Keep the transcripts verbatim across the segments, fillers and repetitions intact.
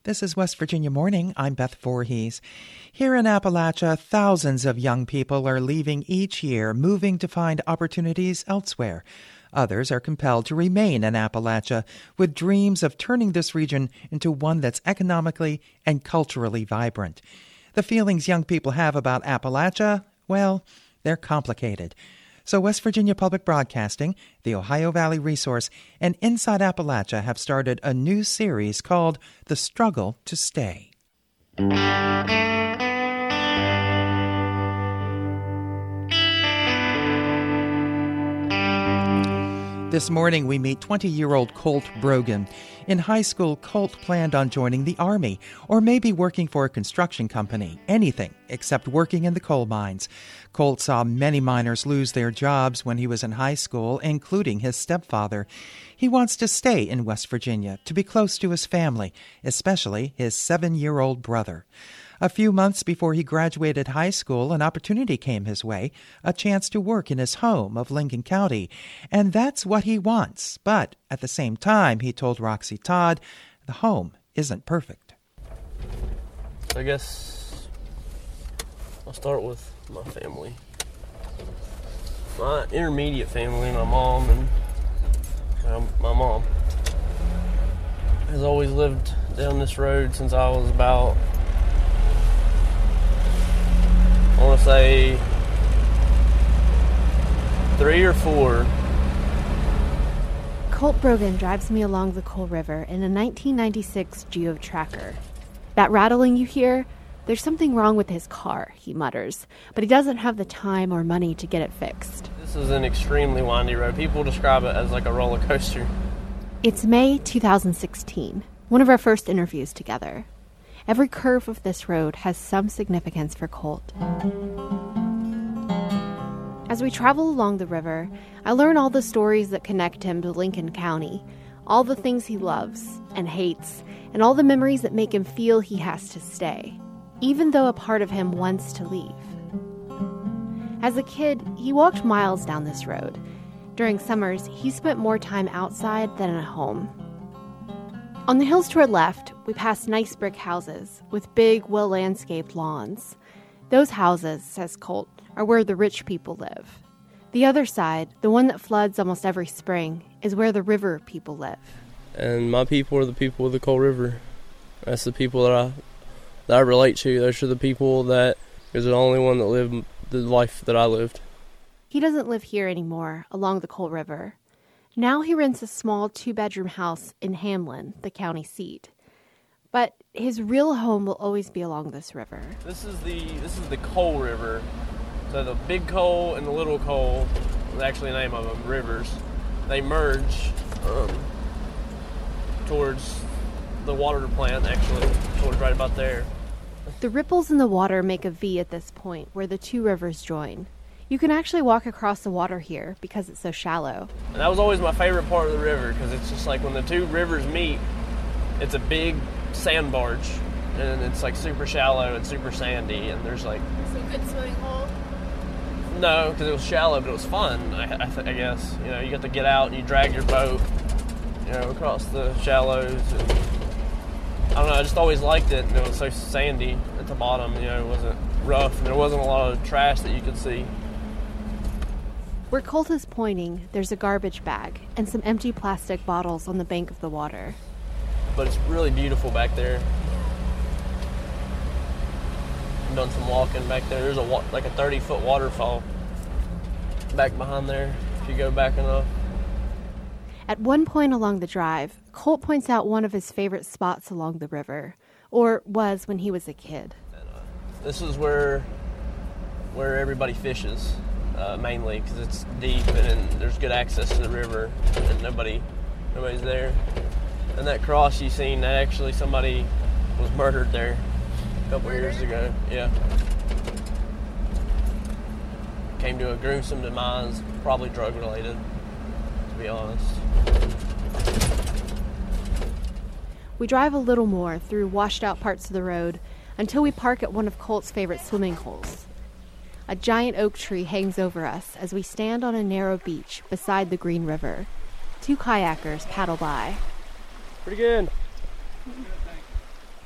This is West Virginia Morning. I'm Beth Voorhees. Here in Appalachia, thousands of young people are leaving each year, moving to find opportunities elsewhere. Others are compelled to remain in Appalachia with dreams of turning this region into one that's economically and culturally vibrant. The feelings young people have about Appalachia, well, they're complicated. So West Virginia Public Broadcasting, the Ohio Valley Resource, and Inside Appalachia have started a new series called The Struggle to Stay. This morning, we meet twenty-year-old Colt Brogan. In high school, Colt planned on joining the Army, or maybe working for a construction company, anything except working in the coal mines. Colt saw many miners lose their jobs when he was in high school, including his stepfather. He wants to stay in West Virginia, to be close to his family, especially his seven-year-old brother. A few months before he graduated high school, an opportunity came his way, a chance to work in his home of Lincoln County. And that's what he wants. But at the same time, he told Roxy Todd, the home isn't perfect. I guess I'll start with my family. My intermediate family, my mom and um, my mom has always lived down this road since I was about, I want to say three or four. Colt Brogan drives me along the Coal River in a nineteen ninety-six Geo Tracker. That rattling you hear, there's something wrong with his car, he mutters, but he doesn't have the time or money to get it fixed. This is an extremely windy road. People describe it as like a roller coaster. It's May two thousand sixteen, one of our first interviews together. Every curve of this road has some significance for Colt. As we travel along the river, I learn all the stories that connect him to Lincoln County, all the things he loves and hates, and all the memories that make him feel he has to stay, even though a part of him wants to leave. As a kid, he walked miles down this road. During summers, he spent more time outside than at home. On the hills to our left, we pass nice brick houses with big, well-landscaped lawns. Those houses, says Colt, are where the rich people live. The other side, the one that floods almost every spring, is where the river people live. And my people are the people of the Coal River. That's the people that I that I relate to. Those are the people that is the only one that lived the life that I lived. He doesn't live here anymore, along the Coal River. Now he rents a small two-bedroom house in Hamlin, the county seat. But his real home will always be along this river. This is the this is the Coal River. So the Big Coal and the Little Coal is actually the name of them, rivers. They merge um, towards the water plant, actually, towards right about there. The ripples in the water make a V at this point where the two rivers join. You can actually walk across the water here because it's so shallow. And that was always my favorite part of the river because it's just like when the two rivers meet, it's a big sand barge and it's like super shallow and super sandy and there's like... So good swimming hole? No, because it was shallow, but it was fun, I, I, th- I guess. You know, you got to get out and you drag your boat, you know, across the shallows. And, I don't know, I just always liked it. And it was so sandy at the bottom, you know, it wasn't rough and there wasn't a lot of trash that you could see. Where Colt is pointing, there's a garbage bag and some empty plastic bottles on the bank of the water. But it's really beautiful back there. I've done some walking back there. There's a wa- like a thirty-foot waterfall back behind there if you go back enough. At one point along the drive, Colt points out one of his favorite spots along the river, or was when he was a kid. And, uh, this is where where everybody fishes. Uh, mainly because it's deep and, and there's good access to the river and nobody nobody's there. And that cross you seen, that actually somebody was murdered there a couple Murder? years ago. Yeah. Came to a gruesome demise, probably drug related, to be honest. We drive a little more through washed out parts of the road until we park at one of Colt's favorite swimming holes. A giant oak tree hangs over us as we stand on a narrow beach beside the Green River. Two kayakers paddle by. Pretty good.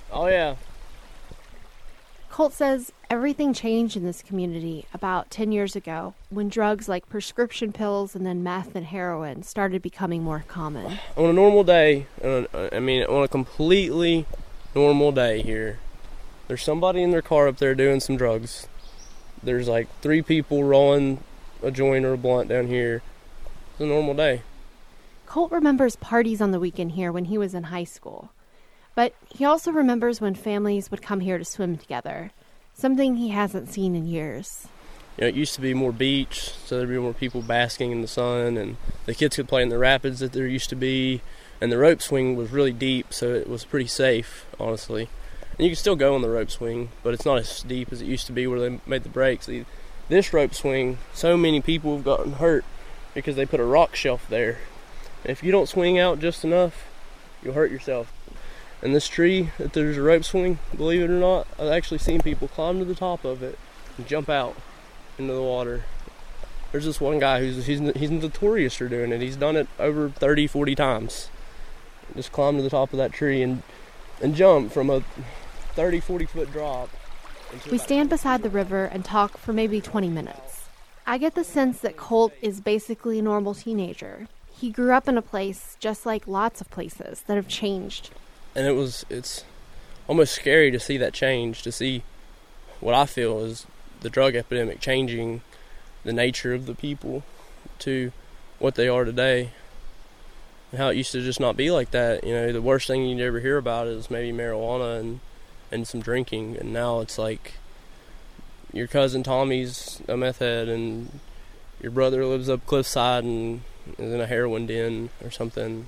Oh, yeah. Colt says everything changed in this community about ten years ago when drugs like prescription pills and then meth and heroin started becoming more common. On a normal day, I mean, on a completely normal day here, there's somebody in their car up there doing some drugs. There's like three people rolling a joint or a blunt down here. It's a normal day. Colt remembers parties on the weekend here when he was in high school. But he also remembers when families would come here to swim together, something he hasn't seen in years. You know, it used to be more beach, so there'd be more people basking in the sun, and the kids could play in the rapids that there used to be, and the rope swing was really deep, so it was pretty safe, honestly. And you can still go on the rope swing, but it's not as deep as it used to be where they made the breaks. This rope swing, so many people have gotten hurt because they put a rock shelf there. If you don't swing out just enough, you'll hurt yourself. And this tree, that there's a rope swing, believe it or not, I've actually seen people climb to the top of it and jump out into the water. There's this one guy who's he's he's notorious for doing it. He's done it over thirty, forty times. Just climb to the top of that tree and and jump from a thirty, forty foot drop. We stand beside the river and talk for maybe twenty minutes. I get the sense that Colt is basically a normal teenager. He grew up in a place just like lots of places that have changed. And it was, it's almost scary to see that change, to see what I feel is the drug epidemic changing the nature of the people to what they are today. And how it used to just not be like that. You know, the worst thing you'd ever hear about is maybe marijuana and, and some drinking. And now it's like your cousin Tommy's a meth head and your brother lives up cliffside and is in a heroin den or something.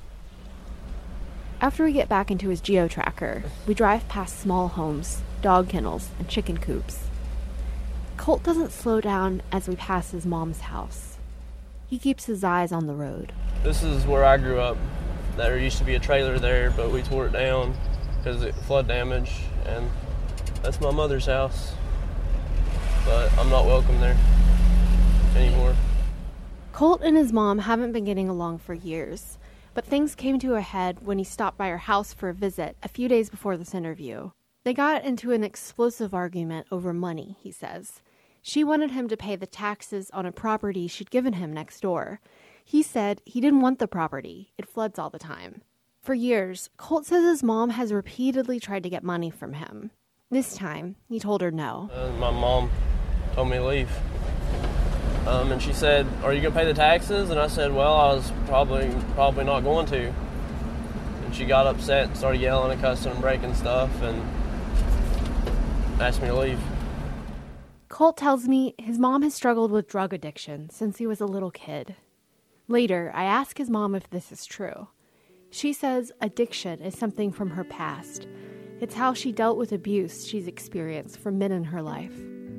After we get back into his geo-tracker, we drive past small homes, dog kennels, and chicken coops. Colt doesn't slow down as we pass his mom's house. He keeps his eyes on the road. This is where I grew up. There used to be a trailer there, but we tore it down because of flood damage, and that's my mother's house. But I'm not welcome there anymore. Colt and his mom haven't been getting along for years. But things came to a head when he stopped by her house for a visit a few days before this interview. They got into an explosive argument over money, he says. She wanted him to pay the taxes on a property she'd given him next door. He said he didn't want the property. It floods all the time. For years, Colt says his mom has repeatedly tried to get money from him. This time, he told her no. Uh, my mom told me to leave. Um, and she said, "Are you going to pay the taxes?" And I said, "Well, I was probably probably not going to." And she got upset and started yelling and cussing and breaking stuff and asked me to leave. Colt tells me his mom has struggled with drug addiction since he was a little kid. Later, I ask his mom if this is true. She says addiction is something from her past. It's how she dealt with abuse she's experienced from men in her life.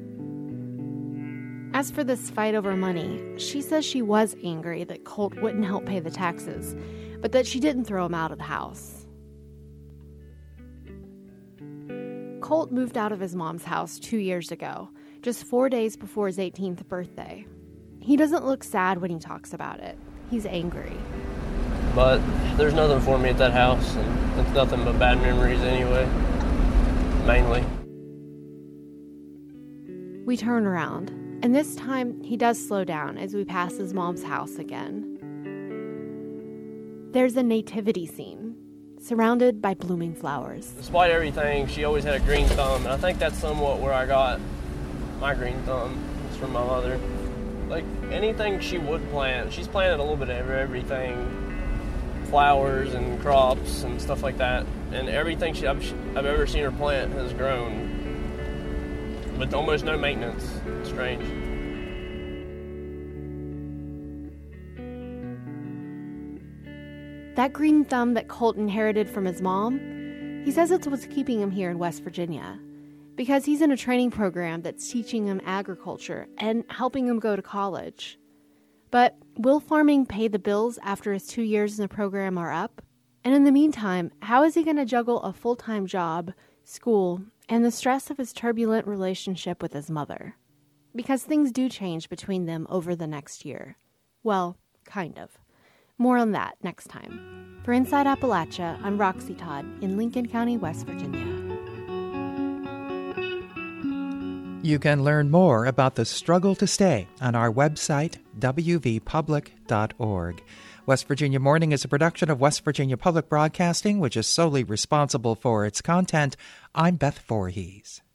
As for this fight over money, she says she was angry that Colt wouldn't help pay the taxes, but that she didn't throw him out of the house. Colt moved out of his mom's house two years ago, just four days before his eighteenth birthday. He doesn't look sad when he talks about it. He's angry. But there's nothing for me at that house, and it's nothing but bad memories anyway, mainly. We turn around. And this time, he does slow down as we pass his mom's house again. There's a nativity scene, surrounded by blooming flowers. Despite everything, she always had a green thumb, and I think that's somewhat where I got my green thumb. It's from my mother. Like, anything she would plant, she's planted a little bit of everything. Flowers and crops and stuff like that. And everything she, I've, I've ever seen her plant has grown. With almost no maintenance. It's strange. That green thumb that Colt inherited from his mom, he says it's what's keeping him here in West Virginia. Because he's in a training program that's teaching him agriculture and helping him go to college. But will farming pay the bills after his two years in the program are up? And in the meantime, how is he going to juggle a full-time job, school, and the stress of his turbulent relationship with his mother? Because things do change between them over the next year. Well, kind of. More on that next time. For Inside Appalachia, I'm Roxy Todd in Lincoln County, West Virginia. You can learn more about the struggle to stay on our website, w v public dot org. West Virginia Morning is a production of West Virginia Public Broadcasting, which is solely responsible for its content. I'm Beth Voorhees.